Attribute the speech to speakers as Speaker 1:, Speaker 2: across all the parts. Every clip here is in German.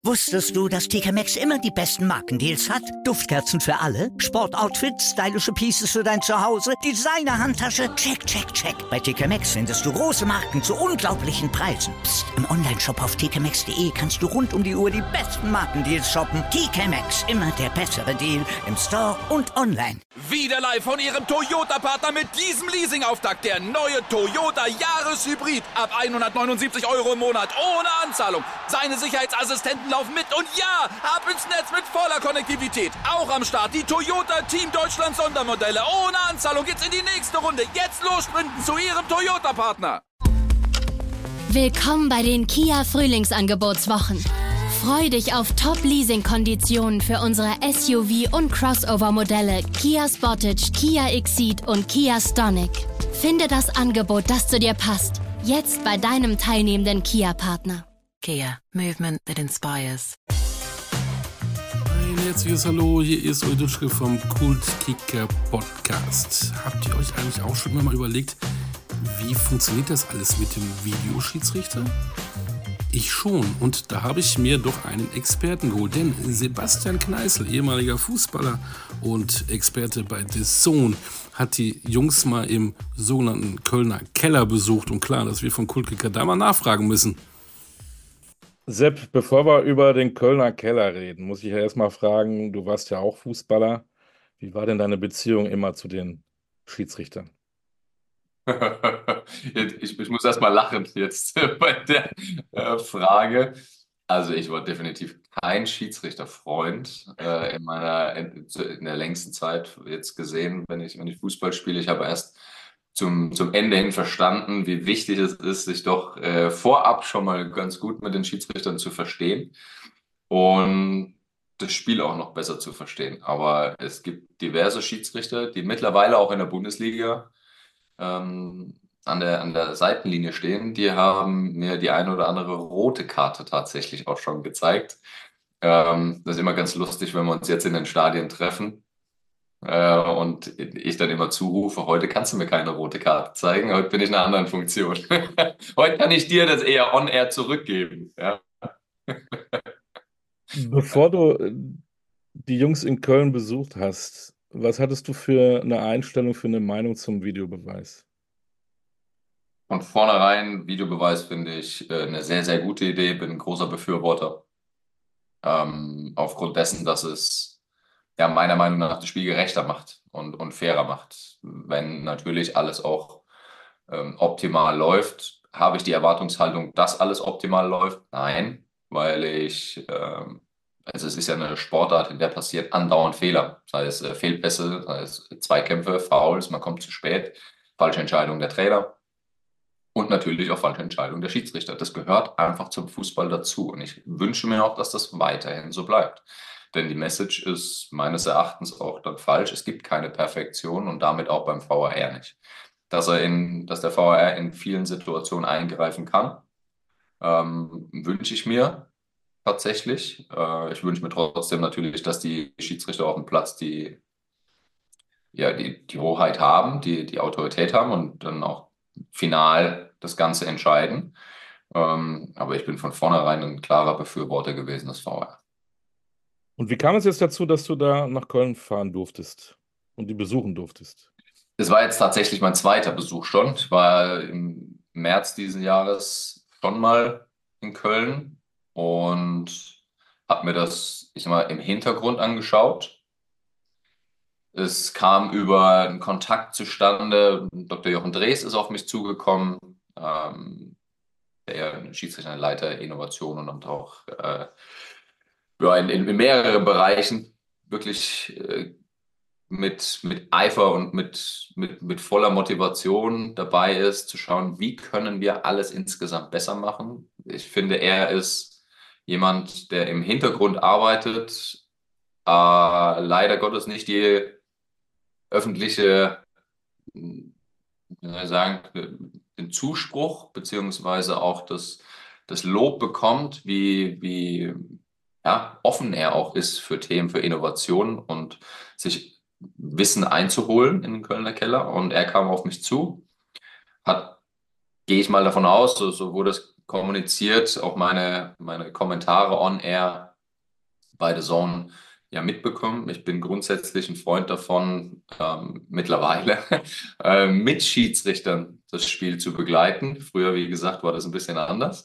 Speaker 1: Wusstest du, dass TK Maxx immer die besten Markendeals hat? Duftkerzen für alle, Sportoutfits, stylische Pieces für dein Zuhause, Designer-Handtasche, check, check, check. Bei TK Maxx findest du große Marken zu unglaublichen Preisen. Psst. Im Onlineshop auf tkmaxx.de kannst du rund um die Uhr die besten Markendeals shoppen. TK Maxx, immer der bessere Deal im Store und online.
Speaker 2: Wieder live von Ihrem Toyota-Partner mit diesem Leasing-Auftakt. Der neue Toyota Jahreshybrid. Ab 179 € im Monat. Ohne Anzahlung. Seine Sicherheitsassistenten laufen mit. Und ja, ab ins Netz mit voller Konnektivität. Auch am Start die Toyota Team Deutschland Sondermodelle. Ohne Anzahlung geht's in die nächste Runde. Jetzt los sprinten zu Ihrem Toyota-Partner.
Speaker 3: Willkommen bei den Kia Frühlingsangebotswochen. Freu dich auf Top-Leasing-Konditionen für unsere SUV- und Crossover-Modelle Kia Sportage, Kia Exceed und Kia Stonic. Finde das Angebot, das zu dir passt. Jetzt bei deinem teilnehmenden Kia-Partner.
Speaker 4: Kia, movement that inspires.
Speaker 5: Ein herzliches Hallo, hier ist Euduschke vom Kultkicker Podcast. Habt ihr euch eigentlich auch schon mal überlegt, wie funktioniert das alles mit dem Videoschiedsrichter? Ich schon, und da habe ich mir doch einen Experten geholt, denn Sebastian Kneißl, ehemaliger Fußballer und Experte bei The Zone, hat die Jungs mal im sogenannten Kölner Keller besucht, und klar, dass wir von Kultkicker da mal nachfragen müssen.
Speaker 6: Sepp, bevor wir über den Kölner Keller reden, muss ich ja erstmal fragen, du warst ja auch Fußballer. Wie war denn deine Beziehung immer zu den Schiedsrichtern?
Speaker 7: Ich muss erst mal lachen jetzt bei der Frage. Also ich war definitiv kein Schiedsrichterfreund in der längsten Zeit jetzt gesehen, wenn ich Fußball spiele. Ich habe erst zum Ende hin verstanden, wie wichtig es ist, sich doch vorab schon mal ganz gut mit den Schiedsrichtern zu verstehen und das Spiel auch noch besser zu verstehen. Aber es gibt diverse Schiedsrichter, die mittlerweile auch in der Bundesliga an der Seitenlinie stehen. Die haben mir die eine oder andere rote Karte tatsächlich auch schon gezeigt. Das ist immer ganz lustig, wenn wir uns jetzt in den Stadien treffen und ich dann immer zurufe, heute kannst du mir keine rote Karte zeigen, heute bin ich in einer anderen Funktion. Heute kann ich dir das eher on-air zurückgeben. Ja.
Speaker 6: Bevor du die Jungs in Köln besucht hast, was hattest du für eine Einstellung, für eine Meinung zum Videobeweis?
Speaker 7: Von vornherein, Videobeweis finde ich eine sehr, sehr gute Idee, bin ein großer Befürworter. Aufgrund dessen, dass es ja meiner Meinung nach das Spiel gerechter macht und fairer macht. Wenn natürlich alles auch optimal läuft, habe ich die Erwartungshaltung, dass alles optimal läuft? Nein, weil also es ist ja eine Sportart, in der passiert andauernd Fehler. Sei es Fehlpässe, sei es Zweikämpfe, Fouls, man kommt zu spät, falsche Entscheidung der Trainer und natürlich auch falsche Entscheidung der Schiedsrichter. Das gehört einfach zum Fußball dazu. Und ich wünsche mir auch, dass das weiterhin so bleibt. Denn die Message ist meines Erachtens auch dann falsch. Es gibt keine Perfektion und damit auch beim VAR nicht. Dass der VAR in vielen Situationen eingreifen kann, wünsche ich mir tatsächlich. Ich wünsche mir trotzdem natürlich, dass die Schiedsrichter auf dem Platz die Hoheit haben, die Autorität haben und dann auch final das Ganze entscheiden. Aber ich bin von vornherein ein klarer Befürworter gewesen des VAR.
Speaker 6: Und wie kam es jetzt dazu, dass du da nach Köln fahren durftest und die besuchen durftest?
Speaker 7: Das war jetzt tatsächlich mein zweiter Besuch schon. Ich war im März diesen Jahres schon mal in Köln und habe mir das, ich sag mal, im Hintergrund angeschaut. Es kam über einen Kontakt zustande. Dr. Jochen Drees ist auf mich zugekommen, der Schiedsrichterleiter Innovation und auch in mehreren Bereichen wirklich mit Eifer und mit voller Motivation dabei ist, zu schauen, wie können wir alles insgesamt besser machen. Ich finde, er ist jemand, der im Hintergrund arbeitet, leider Gottes nicht die öffentliche, wie soll ich sagen, den Zuspruch beziehungsweise auch das Lob bekommt, wie offen er auch ist für Themen, für Innovationen und sich Wissen einzuholen in den Kölner Keller. Und er kam auf mich zu, gehe ich mal davon aus, so wurde es kommuniziert, auch meine Kommentare on air bei The Zone ja mitbekommen. Ich bin grundsätzlich ein Freund davon, mittlerweile mit Schiedsrichtern das Spiel zu begleiten. Früher, wie gesagt, war das ein bisschen anders.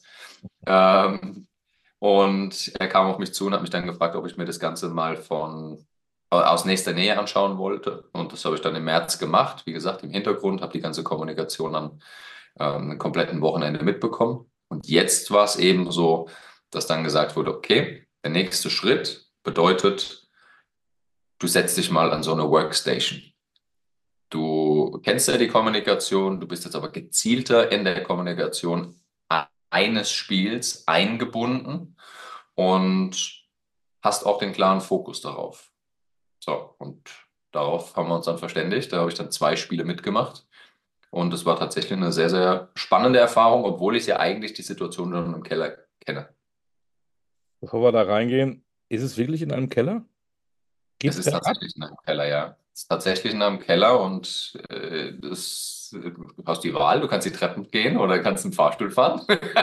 Speaker 7: Und er kam auf mich zu und hat mich dann gefragt, ob ich mir das Ganze mal aus nächster Nähe anschauen wollte. Und das habe ich dann im März gemacht. Wie gesagt, im Hintergrund, habe die ganze Kommunikation am kompletten Wochenende mitbekommen. Und jetzt war es eben so, dass dann gesagt wurde, okay, der nächste Schritt bedeutet, du setzt dich mal an so eine Workstation. Du kennst ja die Kommunikation, du bist jetzt aber gezielter in der Kommunikation eines Spiels eingebunden und hast auch den klaren Fokus darauf. So, und darauf haben wir uns dann verständigt. Da habe ich dann 2 Spiele mitgemacht. Und es war tatsächlich eine sehr, sehr spannende Erfahrung, obwohl ich ja eigentlich die Situation schon im Keller kenne.
Speaker 6: Bevor wir da reingehen, ist es wirklich in einem Keller?
Speaker 7: Es
Speaker 6: Geht's
Speaker 7: ist
Speaker 6: bergab?
Speaker 7: tatsächlich in einem Keller, ja. Es ist tatsächlich in einem Keller und du hast die Wahl, du kannst die Treppen gehen oder kannst einen Fahrstuhl fahren.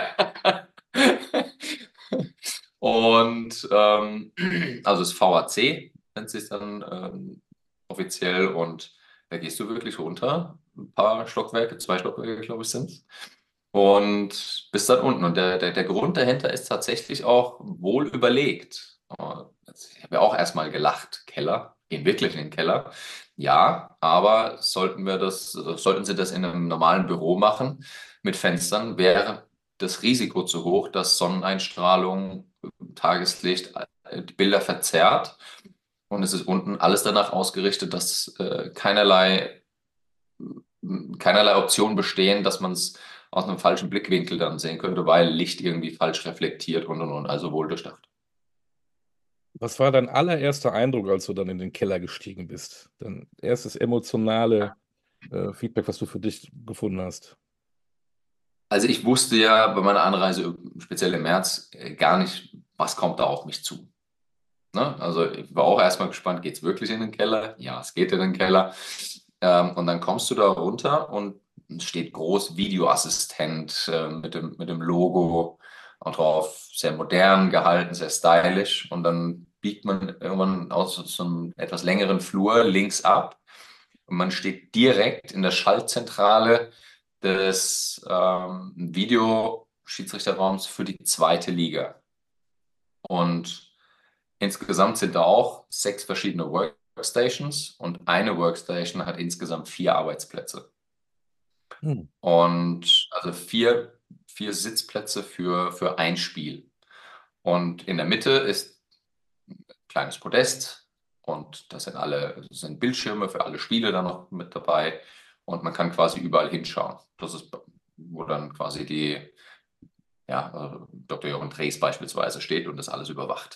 Speaker 7: Und also das VAC nennt sich dann offiziell und da gehst du wirklich runter, ein paar Stockwerke, 2 Stockwerke, glaube ich, sind es. Und bist dann unten. Und der Grund dahinter ist tatsächlich auch wohl überlegt. Ich habe ja auch erstmal gelacht, Keller, gehen wirklich in den Keller. Ja, aber sollten Sie das in einem normalen Büro machen mit Fenstern, wäre das Risiko zu hoch, dass Sonneneinstrahlung, Tageslicht die Bilder verzerrt. Und es ist unten alles danach ausgerichtet, dass keinerlei Optionen bestehen, dass man es aus einem falschen Blickwinkel dann sehen könnte, weil Licht irgendwie falsch reflektiert und. Also wohl durchdacht.
Speaker 6: Was war dein allererster Eindruck, als du dann in den Keller gestiegen bist? Dein erstes emotionale Feedback, was du für dich gefunden hast?
Speaker 7: Also ich wusste ja bei meiner Anreise, speziell im März, gar nicht, was kommt da auf mich zu. Ne? Also ich war auch erstmal gespannt, geht es wirklich in den Keller? Ja, es geht in den Keller. Und dann kommst du da runter und es steht groß Videoassistent mit dem Logo und drauf, sehr modern gehalten, sehr stylisch. Und dann biegt man irgendwann aus so einem etwas längeren Flur links ab und man steht direkt in der Schaltzentrale des Videoschiedsrichterraums für die 2. Liga. Und insgesamt sind da auch 6 verschiedene Workstations und eine Workstation hat insgesamt 4 Arbeitsplätze. Und also 4 Sitzplätze für ein Spiel. Und in der Mitte ist ein kleines Podest und das sind Bildschirme für alle Spiele dann noch mit dabei und man kann quasi überall hinschauen. Das ist, wo dann quasi Dr. Jochen Drees beispielsweise steht und das alles überwacht.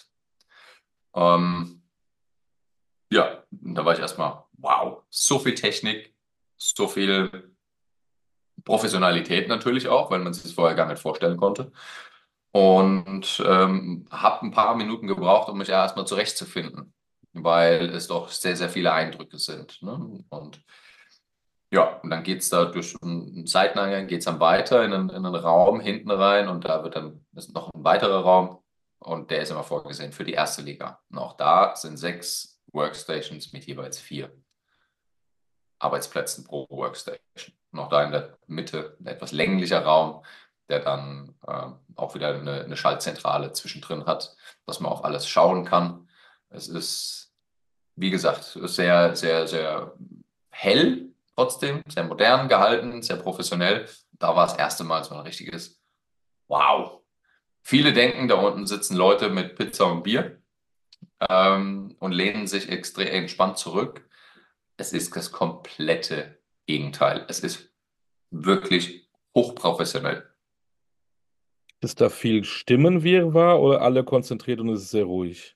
Speaker 7: Ja, da war ich erstmal, wow, so viel Technik, so viel Professionalität natürlich auch, weil man sich das vorher gar nicht vorstellen konnte. Und habe ein paar Minuten gebraucht, um mich erstmal zurechtzufinden, weil es doch sehr, sehr viele Eindrücke sind. Ne? Und ja, und dann geht es da durch einen Seiteneingang, geht es dann weiter in einen Raum hinten rein und da ist noch ein weiterer Raum und der ist immer vorgesehen für die 1. Liga. Und auch da sind 6 Workstations mit jeweils 4 Arbeitsplätzen pro Workstation. Noch da in der Mitte ein etwas länglicher Raum, der dann auch wieder eine Schaltzentrale zwischendrin hat, dass man auch alles schauen kann. Es ist, wie gesagt, sehr, sehr, sehr hell trotzdem, sehr modern gehalten, sehr professionell. Da war das erste Mal so ein richtiges Wow. Viele denken, da unten sitzen Leute mit Pizza und Bier und lehnen sich extrem entspannt zurück. Es ist das komplette Gegenteil. Es ist wirklich hochprofessionell.
Speaker 6: Ist da viel Stimmenwirrwarr oder alle konzentriert und es ist sehr ruhig?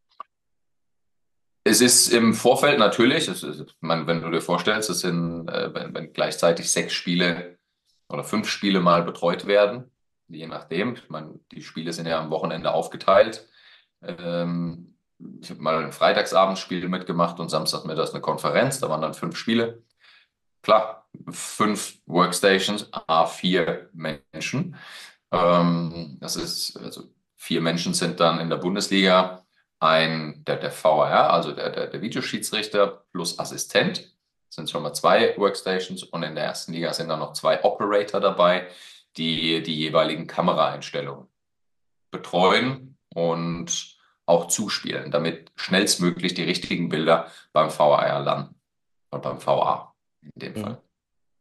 Speaker 7: Es ist im Vorfeld natürlich, wenn du dir vorstellst, es sind, wenn gleichzeitig 6 Spiele oder 5 Spiele mal betreut werden, je nachdem. Ich meine, die Spiele sind ja am Wochenende aufgeteilt. Ich habe mal ein Freitagsabendspiel mitgemacht und Samstagmittags eine Konferenz, da waren dann 5 Spiele. Klar, 5 Workstations, A4 Menschen. Das ist, also 4 Menschen sind dann in der Bundesliga, der VAR, also der Videoschiedsrichter plus Assistent, sind schon mal 2 Workstations, und in der ersten Liga sind dann noch 2 Operator dabei, die die jeweiligen Kameraeinstellungen betreuen und auch zuspielen, damit schnellstmöglich die richtigen Bilder beim VAR landen. Oder beim VA in dem
Speaker 6: Mhm.
Speaker 7: Fall.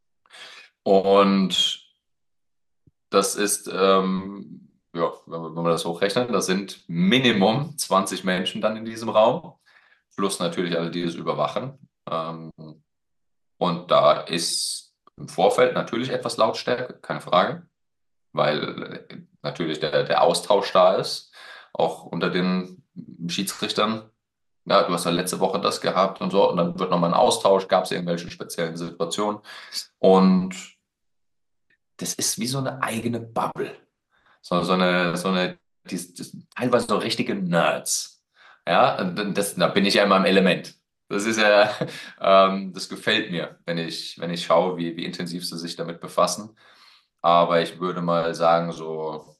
Speaker 7: Und das ist, ja, wenn wir das hochrechnen, das sind Minimum 20 Menschen dann in diesem Raum, plus natürlich alle, die es überwachen. Und da ist im Vorfeld natürlich etwas Lautstärke, keine Frage, weil natürlich der Austausch da ist, auch unter den Schiedsrichtern. Ja, du hast ja letzte Woche das gehabt und so, und dann wird nochmal ein Austausch, gab es irgendwelche speziellen Situationen. Und das ist wie so eine eigene Bubble. Teilweise so richtige Nerds. Ja, und da bin ich ja in meinem Element. Das ist ja, das gefällt mir, wenn ich schaue, wie intensiv sie sich damit befassen. Aber ich würde mal sagen, so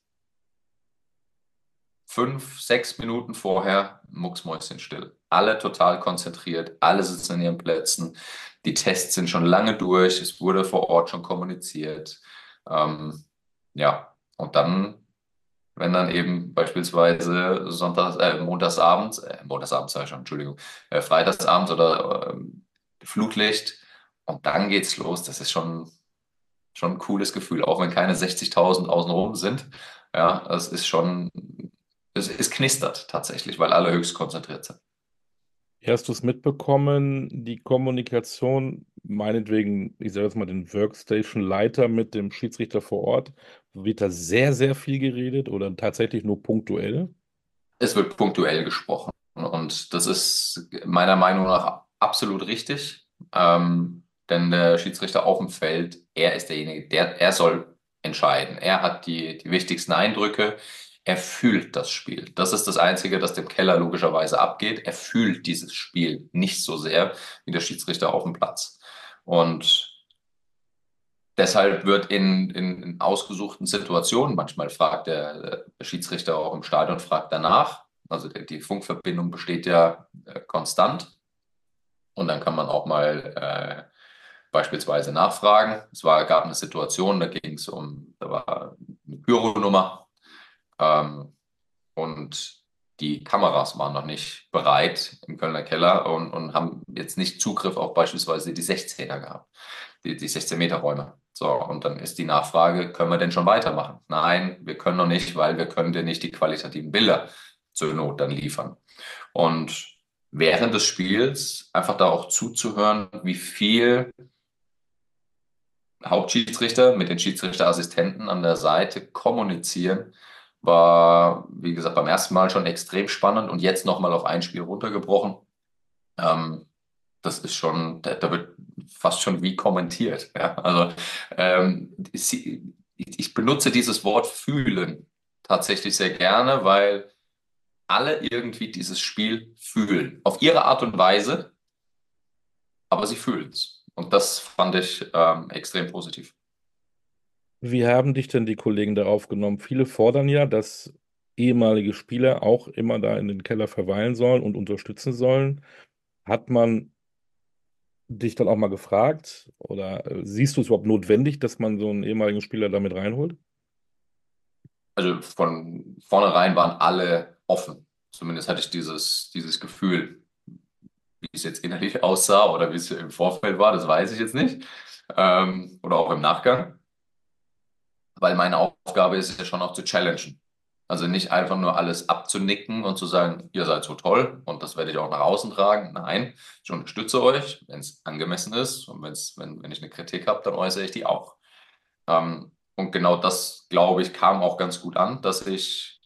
Speaker 7: 5, 6 Minuten vorher mucksmäuschenstill. Alle total konzentriert, alle sitzen in ihren Plätzen. Die Tests sind schon lange durch, es wurde vor Ort schon kommuniziert. Ja, und dann, wenn dann eben beispielsweise Montagsabend sage ich schon, Entschuldigung, Freitagsabend oder Flutlicht, und dann geht's los. Das ist schon ein cooles Gefühl, auch wenn keine 60.000 außenrum sind. Ja, es knistert tatsächlich, weil alle höchst konzentriert sind.
Speaker 6: Wie hast du es mitbekommen, die Kommunikation, meinetwegen, ich sage jetzt mal den Workstation-Leiter mit dem Schiedsrichter vor Ort, wird da sehr, sehr viel geredet oder tatsächlich nur punktuell?
Speaker 7: Es wird punktuell gesprochen, und das ist meiner Meinung nach absolut richtig, denn der Schiedsrichter auf dem Feld, er ist derjenige, er soll entscheiden. Er hat die wichtigsten Eindrücke, er fühlt das Spiel. Das ist das Einzige, das dem Keller logischerweise abgeht. Er fühlt dieses Spiel nicht so sehr wie der Schiedsrichter auf dem Platz. Und deshalb wird in ausgesuchten Situationen, manchmal fragt der Schiedsrichter auch im Stadion, fragt danach. Also die Funkverbindung besteht ja konstant. Und dann kann man auch mal beispielsweise nachfragen. Gab eine Situation, da war eine Pyronummer, und die Kameras waren noch nicht bereit im Kölner Keller und haben jetzt nicht Zugriff auf beispielsweise die 16er gehabt, die 16-Meter-Räume. So, und dann ist die Nachfrage, können wir denn schon weitermachen? Nein, wir können noch nicht, weil wir können dir nicht die qualitativen Bilder zur Not dann liefern. Und während des Spiels einfach da auch zuzuhören, wie viel Hauptschiedsrichter mit den Schiedsrichterassistenten an der Seite kommunizieren, war, wie gesagt, beim ersten Mal schon extrem spannend, und jetzt nochmal auf ein Spiel runtergebrochen. Das ist schon, da wird fast schon wie kommentiert. Ja? Also ich benutze dieses Wort fühlen tatsächlich sehr gerne, weil alle irgendwie dieses Spiel fühlen. Auf ihre Art und Weise, aber sie fühlen es. Und das fand ich extrem positiv.
Speaker 6: Wie haben dich denn die Kollegen darauf genommen? Viele fordern ja, dass ehemalige Spieler auch immer da in den Keller verweilen sollen und unterstützen sollen. Hat man dich dann auch mal gefragt oder siehst du es überhaupt notwendig, dass man so einen ehemaligen Spieler damit reinholt?
Speaker 7: Also von vornherein waren alle offen. Zumindest hatte ich dieses Gefühl. Wie es jetzt innerlich aussah oder wie es im Vorfeld war, das weiß ich jetzt nicht. Oder auch im Nachgang. Weil meine Aufgabe ist es ja schon auch zu challengen. Also nicht einfach nur alles abzunicken und zu sagen, ihr seid so toll und das werde ich auch nach außen tragen. Nein, ich unterstütze euch, wenn es angemessen ist, und wenn ich eine Kritik habe, dann äußere ich die auch. Und genau das, glaube ich, kam auch ganz gut an, dass ich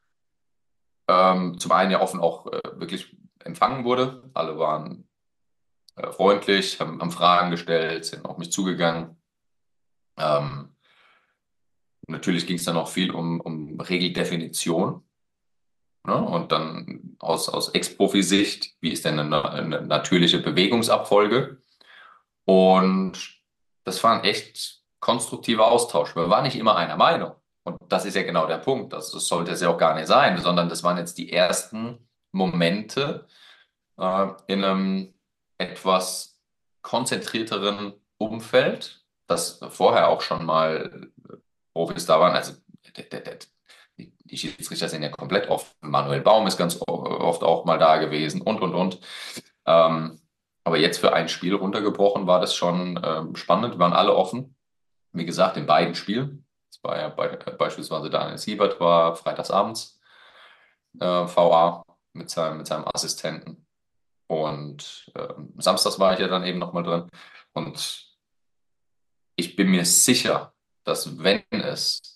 Speaker 7: zum einen ja offen auch wirklich empfangen wurde. Alle waren freundlich, haben Fragen gestellt, sind auf mich zugegangen. Ähm, Natürlich ging es dann auch viel um Regeldefinition. Ne? Und dann aus Ex-Profi-Sicht, wie ist denn eine natürliche Bewegungsabfolge? Und das war ein echt konstruktiver Austausch. Wir waren nicht immer einer Meinung, Und das ist ja genau der Punkt. Das sollte es ja auch gar nicht sein, sondern das waren jetzt die ersten Momente in einem etwas konzentrierteren Umfeld, das vorher auch schon mal Profis da waren. Also die Schiedsrichter sind ja komplett offen. Manuel Baum ist ganz oft auch mal da gewesen und. Aber jetzt für ein Spiel runtergebrochen war das schon spannend. Wir waren alle offen. Wie gesagt, in beiden Spielen. Das war ja beispielsweise Daniel Siebert war freitagsabends VA mit seinem Assistenten. Und samstags war ich ja dann eben nochmal drin. Und ich bin mir sicher, dass wenn es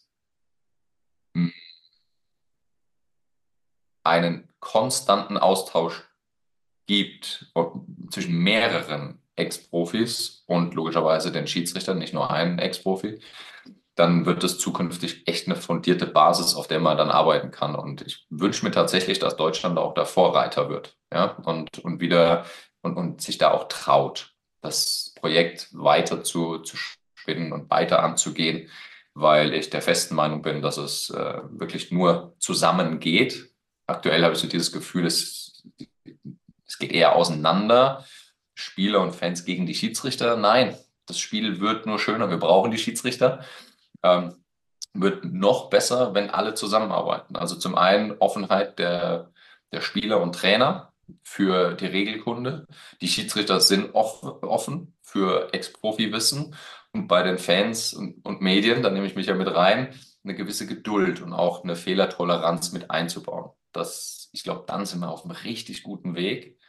Speaker 7: einen konstanten Austausch gibt zwischen mehreren Ex-Profis und logischerweise den Schiedsrichtern, nicht nur einen Ex-Profi, dann wird es zukünftig echt eine fundierte Basis, auf der man dann arbeiten kann. Und ich wünsche mir tatsächlich, dass Deutschland auch der Vorreiter wird, ja, und wieder und sich da auch traut, das Projekt weiter zu spinnen und weiter anzugehen, weil ich der festen Meinung bin, dass es wirklich nur zusammen geht. Aktuell habe ich so dieses Gefühl, es geht eher auseinander. Spieler und Fans gegen die Schiedsrichter. Nein, das Spiel wird nur schöner. Wir brauchen die Schiedsrichter. Wird noch besser, wenn alle zusammenarbeiten. Also zum einen Offenheit der Spieler und Trainer für die Regelkunde. Die Schiedsrichter sind offen für Ex-Profi-Wissen. Und bei den Fans und Medien, da nehme ich mich ja mit rein, eine gewisse Geduld und auch eine Fehlertoleranz mit einzubauen. Ich glaube, dann sind wir auf einem richtig guten Weg.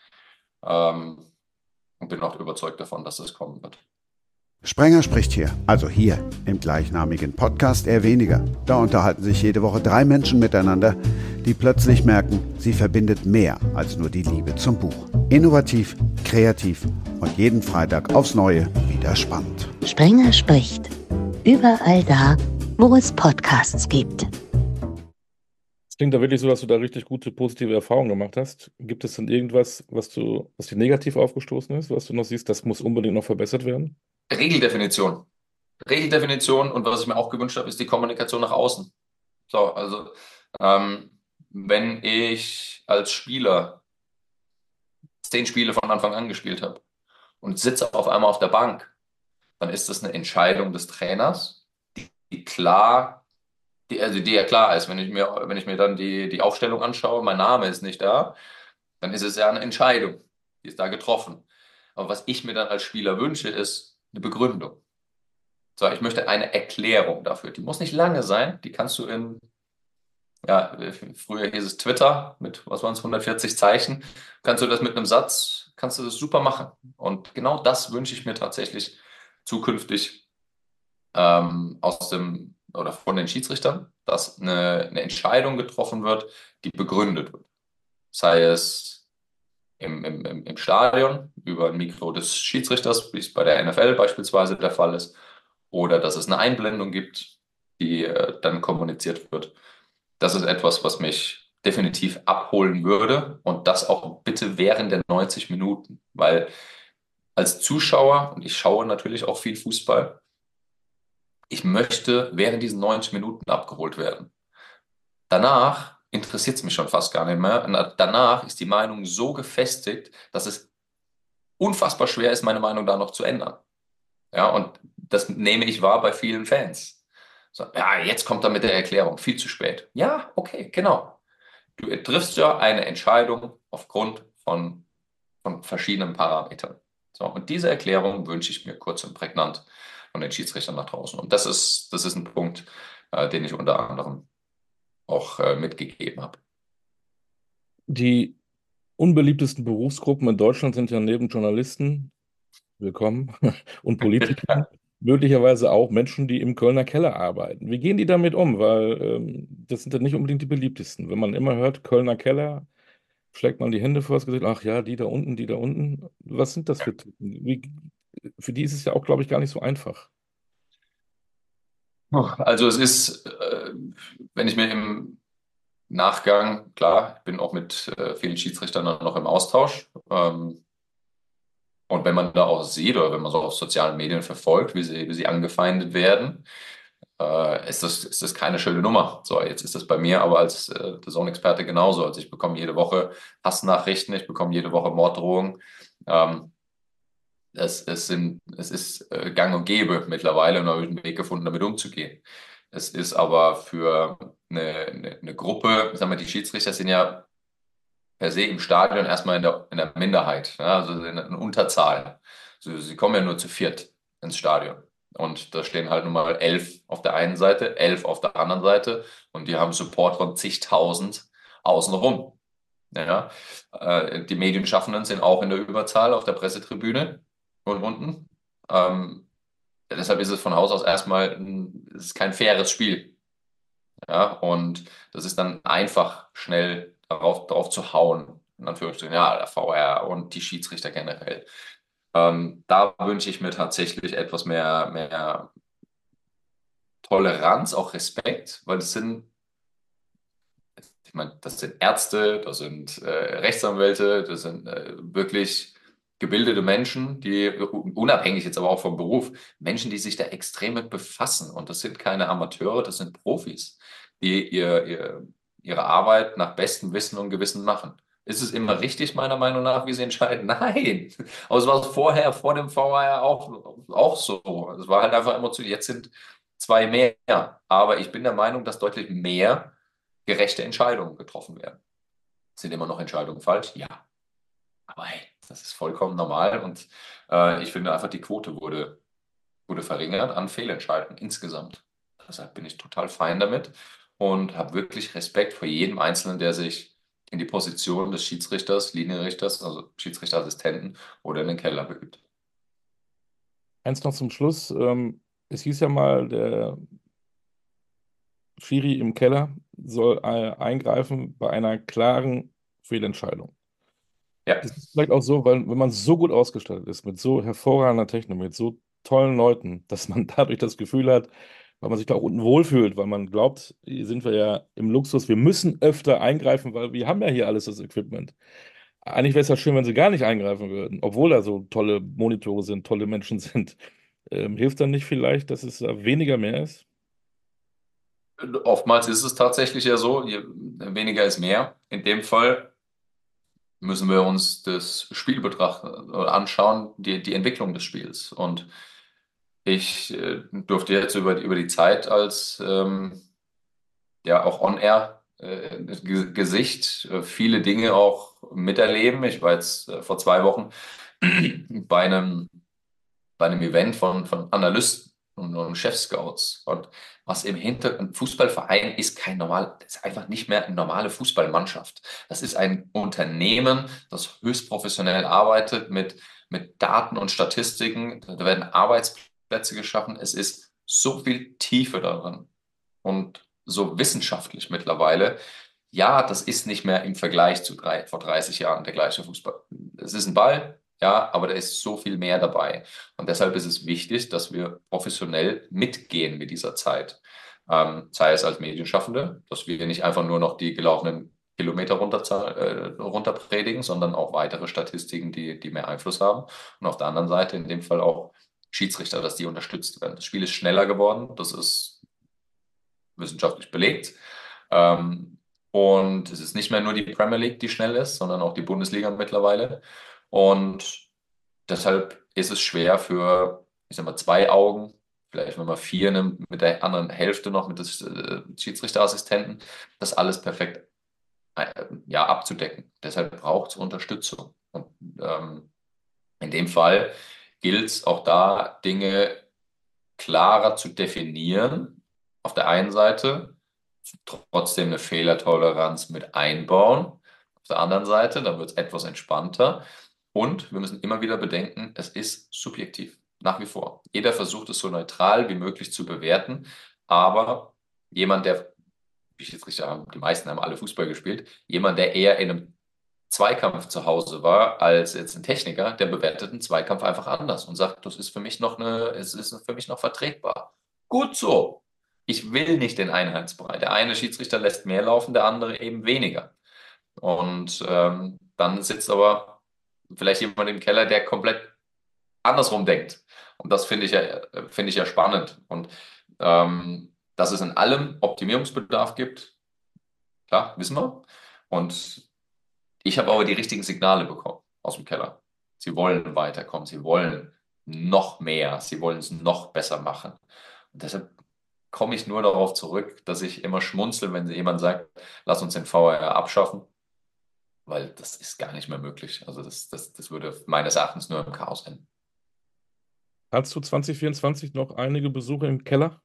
Speaker 7: Und bin auch überzeugt davon, dass das kommen wird.
Speaker 8: Sprenger spricht hier, also hier im gleichnamigen Podcast eher weniger. Da unterhalten sich jede Woche 3 Menschen miteinander, die plötzlich merken, sie verbindet mehr als nur die Liebe zum Buch. Innovativ, kreativ und jeden Freitag aufs Neue wieder spannend.
Speaker 9: Sprenger spricht. Überall da, wo es Podcasts gibt.
Speaker 6: Es klingt da wirklich so, dass du da richtig gute, positive Erfahrungen gemacht hast. Gibt es denn irgendwas, was dir negativ aufgestoßen ist, was du noch siehst, das muss unbedingt noch verbessert werden?
Speaker 7: Regeldefinition. Regeldefinition und was ich mir auch gewünscht habe, ist die Kommunikation nach außen. So, also wenn ich als Spieler 10 Spiele von Anfang an gespielt habe und sitze auf einmal auf der Bank, dann ist das eine Entscheidung des Trainers, die ja klar ist. Wenn ich mir dann die Aufstellung anschaue, mein Name ist nicht da, dann ist es ja eine Entscheidung, die ist da getroffen. Aber was ich mir dann als Spieler wünsche, ist eine Begründung. So, ich möchte eine Erklärung dafür. Die muss nicht lange sein, die kannst du früher hieß es Twitter mit, was waren es, 140 Zeichen, kannst du das mit einem Satz, kannst du das super machen. Und genau das wünsche ich mir tatsächlich zukünftig von den Schiedsrichtern, dass eine Entscheidung getroffen wird, die begründet wird. Sei es im Stadion über ein Mikro des Schiedsrichters, wie es bei der NFL beispielsweise der Fall ist, oder dass es eine Einblendung gibt, die dann kommuniziert wird. Das ist etwas, was mich definitiv abholen würde und das auch bitte während der 90 Minuten, weil als Zuschauer, und ich schaue natürlich auch viel Fußball, ich möchte während diesen 90 Minuten abgeholt werden. Danach interessiert es mich schon fast gar nicht mehr. Und danach ist die Meinung so gefestigt, dass es unfassbar schwer ist, meine Meinung da noch zu ändern. Ja, und das nehme ich wahr bei vielen Fans. So, ja, jetzt kommt er mit der Erklärung, viel zu spät. Ja, okay, genau. Du triffst ja eine Entscheidung aufgrund von verschiedenen Parametern. So, und diese Erklärung wünsche ich mir kurz und prägnant von den Schiedsrichtern nach draußen. Und das ist ein Punkt, den ich unter anderem auch mitgegeben habe.
Speaker 6: Die unbeliebtesten Berufsgruppen in Deutschland sind ja neben Journalisten, willkommen, und Politikern, möglicherweise auch Menschen, die im Kölner Keller arbeiten. Wie gehen die damit um? Weil das sind ja nicht unbedingt die beliebtesten. Wenn man immer hört, Kölner Keller, schlägt man die Hände vor das Gesicht, ach ja, die da unten, die da unten. Was sind das für Typen? Für die ist es ja auch, glaube ich, gar nicht so einfach.
Speaker 7: Also es ist, wenn ich mir im Nachgang, klar, ich bin auch mit vielen Schiedsrichtern noch im Austausch. Und wenn man da auch sieht oder wenn man so auf sozialen Medien verfolgt, wie sie angefeindet werden, ist das keine schöne Nummer. So, jetzt ist das bei mir aber als DAZN-Experte genauso. Also ich bekomme jede Woche Hassnachrichten, ich bekomme jede Woche Morddrohungen. Es ist gang und gäbe mittlerweile und habe ich einen Weg gefunden, damit umzugehen. Es ist aber für eine Gruppe, sagen wir, die Schiedsrichter sind ja per se im Stadion erstmal in der Minderheit, ja, also in der Unterzahl. Also sie kommen ja nur zu viert ins Stadion. Und da stehen halt nun mal 11 auf der einen Seite, 11 auf der anderen Seite und die haben Support von zigtausend außenrum. Ja. Die Medienschaffenden sind auch in der Überzahl auf der Pressetribüne und unten. Deshalb ist es von Haus aus erstmal es ist kein faires Spiel. Ja, und das ist dann einfach schnell darauf zu hauen. In Anführungsstrichen, ja, der VR und die Schiedsrichter generell. Da wünsche ich mir tatsächlich etwas mehr Toleranz, auch Respekt, weil ich meine, das sind Ärzte, das sind Rechtsanwälte, das sind wirklich gebildete Menschen, die unabhängig jetzt aber auch vom Beruf, Menschen, die sich da extrem mit befassen. Und das sind keine Amateure, das sind Profis, die ihre Arbeit nach bestem Wissen und Gewissen machen. Ist es immer richtig, meiner Meinung nach, wie sie entscheiden? Nein. Aber es war vorher, vor dem VAR auch so. Es war halt einfach emotional. Jetzt sind zwei mehr. Aber ich bin der Meinung, dass deutlich mehr gerechte Entscheidungen getroffen werden. Sind immer noch Entscheidungen falsch? Ja. Aber hey, das ist vollkommen normal und ich finde einfach, die Quote wurde verringert an Fehlentscheidungen insgesamt. Deshalb bin ich total fein damit und habe wirklich Respekt vor jedem Einzelnen, der sich in die Position des Schiedsrichters, Linienrichters, also Schiedsrichterassistenten oder in den Keller begibt.
Speaker 6: Eins noch zum Schluss. Es hieß ja mal, der Schiri im Keller soll eingreifen bei einer klaren Fehlentscheidung.
Speaker 7: Ja.
Speaker 6: Ist es vielleicht auch so, weil wenn man so gut ausgestattet ist, mit so hervorragender Technik, mit so tollen Leuten, dass man dadurch das Gefühl hat, weil man sich da auch unten wohlfühlt, weil man glaubt, hier sind wir ja im Luxus, wir müssen öfter eingreifen, weil wir haben ja hier alles das Equipment. Eigentlich wäre es ja schön, wenn sie gar nicht eingreifen würden, obwohl da so tolle Monitore sind, tolle Menschen sind. Hilft dann nicht vielleicht, dass es da weniger mehr ist?
Speaker 7: Oftmals ist es tatsächlich ja so, weniger ist mehr. In dem Fall müssen wir uns das Spiel betrachten oder anschauen, die Entwicklung des Spiels. Und ich durfte jetzt über die Zeit als ja auch On-Air Gesicht viele Dinge auch miterleben. Ich war jetzt vor 2 Wochen bei einem Event von Analysten und Chefscouts. Und was im Hintergrund, ein Fußballverein ist ist einfach nicht mehr eine normale Fußballmannschaft. Das ist ein Unternehmen, das höchst professionell arbeitet mit Daten und Statistiken. Da werden Arbeitsplätze geschaffen. Es ist so viel Tiefe darin und so wissenschaftlich mittlerweile. Ja, das ist nicht mehr im Vergleich zu vor 30 Jahren der gleiche Fußball. Es ist ein Ball, ja, aber da ist so viel mehr dabei. Und deshalb ist es wichtig, dass wir professionell mitgehen mit dieser Zeit. Sei es als Medienschaffende, dass wir nicht einfach nur noch die gelaufenen Kilometer runterpredigen, sondern auch weitere Statistiken, die mehr Einfluss haben. Und auf der anderen Seite in dem Fall auch Schiedsrichter, dass die unterstützt werden. Das Spiel ist schneller geworden, das ist wissenschaftlich belegt. Und es ist nicht mehr nur die Premier League, die schnell ist, sondern auch die Bundesliga mittlerweile. Und deshalb ist es schwer für, ich sag mal, 2 Augen, vielleicht wenn man 4 nimmt, mit der anderen Hälfte noch, mit des Schiedsrichterassistenten, das alles perfekt ja, abzudecken. Deshalb braucht es Unterstützung. Und in dem Fall gilt es auch da, Dinge klarer zu definieren. Auf der einen Seite trotzdem eine Fehlertoleranz mit einbauen. Auf der anderen Seite, dann wird es etwas entspannter. Und wir müssen immer wieder bedenken, es ist subjektiv, nach wie vor. Jeder versucht es so neutral wie möglich zu bewerten, aber jemand, die meisten haben alle Fußball gespielt, jemand, der eher in einem Zweikampf zu Hause war, als jetzt ein Techniker, der bewertet einen Zweikampf einfach anders und sagt, es ist für mich noch vertretbar. Gut so. Ich will nicht den Einheitsbrei. Der eine Schiedsrichter lässt mehr laufen, der andere eben weniger. Und dann sitzt aber vielleicht jemand im Keller, der komplett andersrum denkt. Und das finde ich ja spannend. Und Dass es in allem Optimierungsbedarf gibt, klar, wissen wir. Und ich habe aber die richtigen Signale bekommen aus dem Keller. Sie wollen weiterkommen, sie wollen noch mehr, sie wollen es noch besser machen. Und deshalb komme ich nur darauf zurück, dass ich immer schmunzel, wenn jemand sagt, lass uns den VAR abschaffen, weil das ist gar nicht mehr möglich. Also das würde meines Erachtens nur im Chaos enden.
Speaker 6: Hast du 2024 noch einige Besuche im Keller?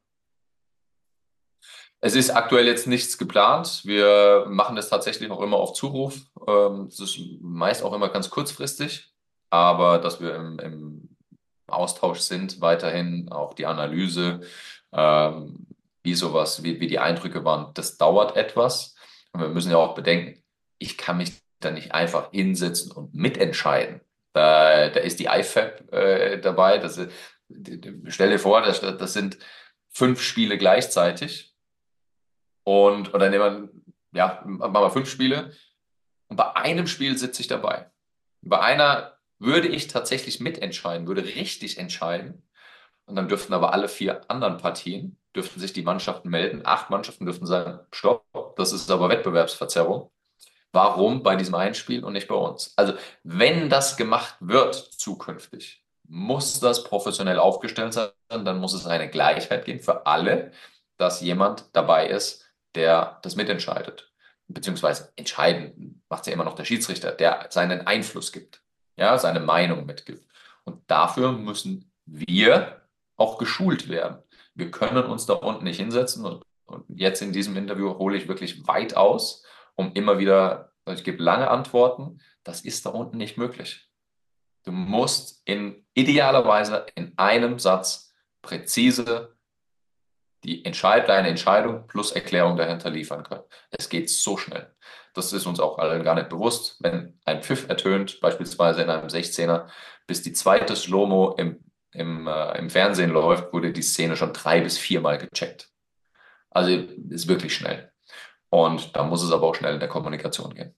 Speaker 7: Es ist aktuell jetzt nichts geplant. Wir machen das tatsächlich noch immer auf Zuruf. Es ist meist auch immer ganz kurzfristig, aber dass wir im Austausch sind, weiterhin auch die Analyse, wie sowas, wie die Eindrücke waren, das dauert etwas. Und wir müssen ja auch bedenken, ich kann mich da nicht einfach hinsetzen und mitentscheiden. Da ist die IFAB dabei. Stell dir vor, das sind 5 Spiele gleichzeitig. Oder nehmen wir, ja, machen wir 5 Spiele. Und bei einem Spiel sitze ich dabei. Bei einer würde ich tatsächlich mitentscheiden, würde richtig entscheiden. Und dann dürften aber alle 4 anderen Partien, dürften sich die Mannschaften melden. 8 Mannschaften dürften sagen, stopp, das ist aber Wettbewerbsverzerrung. Warum bei diesem einen Spiel und nicht bei uns? Also wenn das gemacht wird zukünftig, muss das professionell aufgestellt sein. Dann muss es eine Gleichheit geben für alle, dass jemand dabei ist, der das mitentscheidet. Beziehungsweise entscheiden macht ja immer noch der Schiedsrichter, der seinen Einfluss gibt, ja, seine Meinung mitgibt. Und dafür müssen wir auch geschult werden. Wir können uns da unten nicht hinsetzen und jetzt in diesem Interview hole ich wirklich weit aus, um immer wieder, ich gebe lange Antworten, das ist da unten nicht möglich. Du musst idealerweise in einem Satz präzise deine Entscheidung plus Erklärung dahinter liefern können. Es geht so schnell. Das ist uns auch allen gar nicht bewusst. Wenn ein Pfiff ertönt, beispielsweise in einem 16er, bis die zweite Slow-Mo im Fernsehen läuft, wurde die Szene schon 3 bis 4 Mal gecheckt. Also ist wirklich schnell. Und da muss es aber auch schnell in der Kommunikation gehen.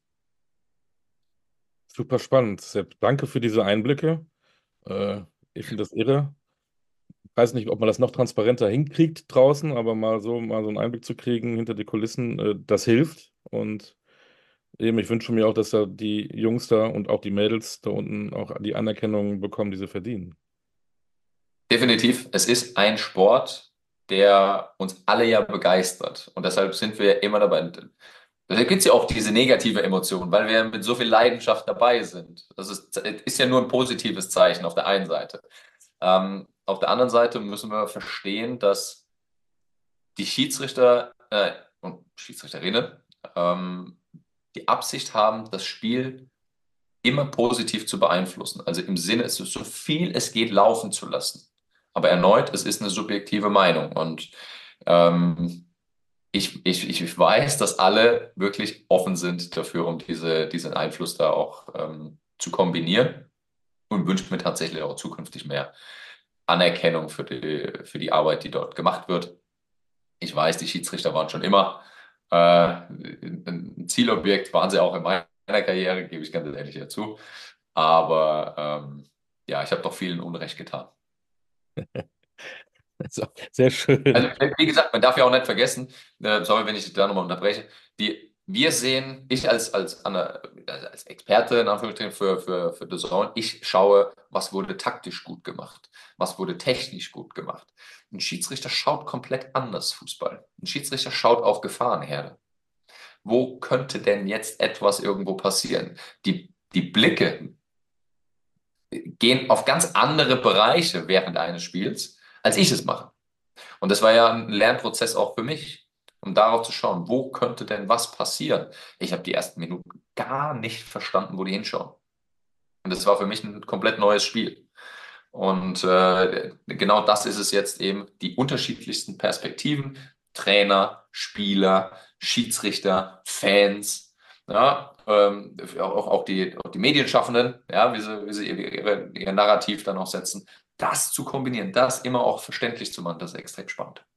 Speaker 6: Super spannend, Sepp. Danke für diese Einblicke. Ich finde das irre. Ich weiß nicht, ob man das noch transparenter hinkriegt draußen, aber mal so einen Einblick zu kriegen hinter die Kulissen, das hilft. Und eben, ich wünsche mir auch, dass da die Jungs da und auch die Mädels da unten auch die Anerkennung bekommen, die sie verdienen.
Speaker 7: Definitiv. Es ist ein Sport, der uns alle ja begeistert. Und deshalb sind wir immer dabei. Deshalb gibt es ja auch diese negative Emotion, weil wir mit so viel Leidenschaft dabei sind. Das ist ja nur ein positives Zeichen auf der einen Seite. Auf der anderen Seite müssen wir verstehen, dass die Schiedsrichter und Schiedsrichterinnen die Absicht haben, das Spiel immer positiv zu beeinflussen. Also im Sinne, es ist so viel es geht laufen zu lassen. Aber erneut, es ist eine subjektive Meinung. Und ich weiß, dass alle wirklich offen sind dafür, um diesen Einfluss da auch zu kombinieren und wünsche mir tatsächlich auch zukünftig mehr Anerkennung für die Arbeit, die dort gemacht wird. Ich weiß, die Schiedsrichter waren schon immer ein Zielobjekt, waren sie auch in meiner Karriere, gebe ich ganz ehrlich dazu. Aber ja, ich habe doch vielen Unrecht getan.
Speaker 6: So, sehr schön.
Speaker 7: Also, wie gesagt, man darf ja auch nicht vergessen, sorry, wenn ich da nochmal unterbreche, wir sehen, ich als Experte in Anführungsstrichen für The Zone, ich schaue, was wurde taktisch gut gemacht, was wurde technisch gut gemacht. Ein Schiedsrichter schaut komplett anders Fußball. Ein Schiedsrichter schaut auf Gefahrenherde. Wo könnte denn jetzt etwas irgendwo passieren? Die Blicke gehen auf ganz andere Bereiche während eines Spiels, als ich es mache. Und das war ja ein Lernprozess auch für mich, um darauf zu schauen, wo könnte denn was passieren. Ich habe die ersten Minuten gar nicht verstanden, wo die hinschauen. Und das war für mich ein komplett neues Spiel. Und genau das ist es jetzt eben, die unterschiedlichsten Perspektiven, Trainer, Spieler, Schiedsrichter, Fans, ja, auch die Medienschaffenden, ja, wie sie ihr Narrativ dann auch setzen. Das zu kombinieren, das immer auch verständlich zu machen, das ist extrem spannend.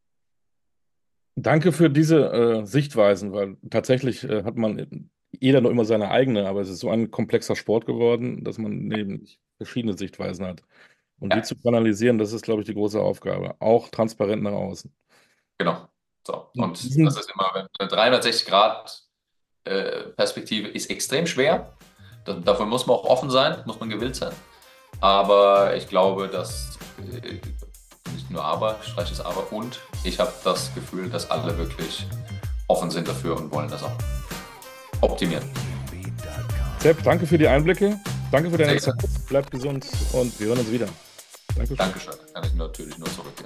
Speaker 6: Danke für diese Sichtweisen, weil tatsächlich hat jeder noch immer seine eigene, aber es ist so ein komplexer Sport geworden, dass man eben verschiedene Sichtweisen hat. Und die zu kanalisieren, das ist, glaube ich, die große Aufgabe. Auch transparent nach außen.
Speaker 7: Genau. So. Und das ist immer, eine 360-Grad-Perspektive ist extrem schwer. Dafür muss man auch offen sein, muss man gewillt sein. Aber ich glaube, dass nicht nur streiches Aber, und ich habe das Gefühl, dass alle wirklich offen sind dafür und wollen das auch optimieren.
Speaker 6: Sepp, danke für die Einblicke. Danke für deine Zeit. Bleib gesund und wir hören uns wieder. Dankeschön.
Speaker 7: Dankeschön. Kann ich natürlich nur zurückgeben.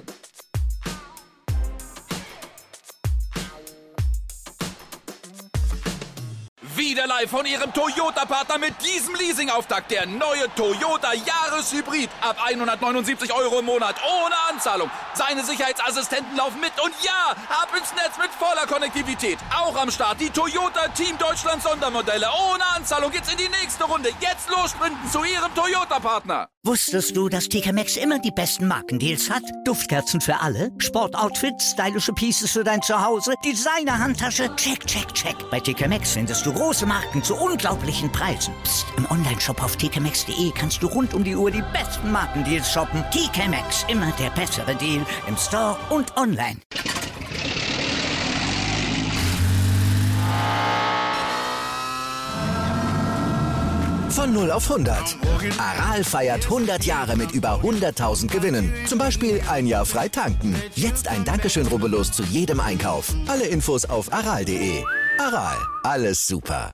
Speaker 2: Wieder live von Ihrem Toyota-Partner mit diesem Leasing-Auftakt. Der neue Toyota Jahreshybrid. Ab 179 € im Monat. Ohne Anzahlung. Seine Sicherheitsassistenten laufen mit. Und ja, ab ins Netz mit voller Konnektivität. Auch am Start die Toyota Team Deutschland Sondermodelle. Ohne Anzahlung geht's in die nächste Runde. Jetzt los sprinten zu Ihrem Toyota-Partner.
Speaker 1: Wusstest du, dass TK Maxx immer die besten Markendeals hat? Duftkerzen für alle, Sportoutfits, stylische Pieces für dein Zuhause, Designer-Handtasche, check, check, check. Bei TK Maxx findest du große Marken zu unglaublichen Preisen. Psst. Im Onlineshop auf tkmaxx.de kannst du rund um die Uhr die besten Markendeals shoppen. TK Maxx, immer der bessere Deal im Store und online.
Speaker 10: Von 0 auf 100. Aral feiert 100 Jahre mit über 100.000 Gewinnen. Zum Beispiel ein Jahr frei tanken. Jetzt ein Dankeschön, rubbellos zu jedem Einkauf. Alle Infos auf aral.de. Aral, alles super.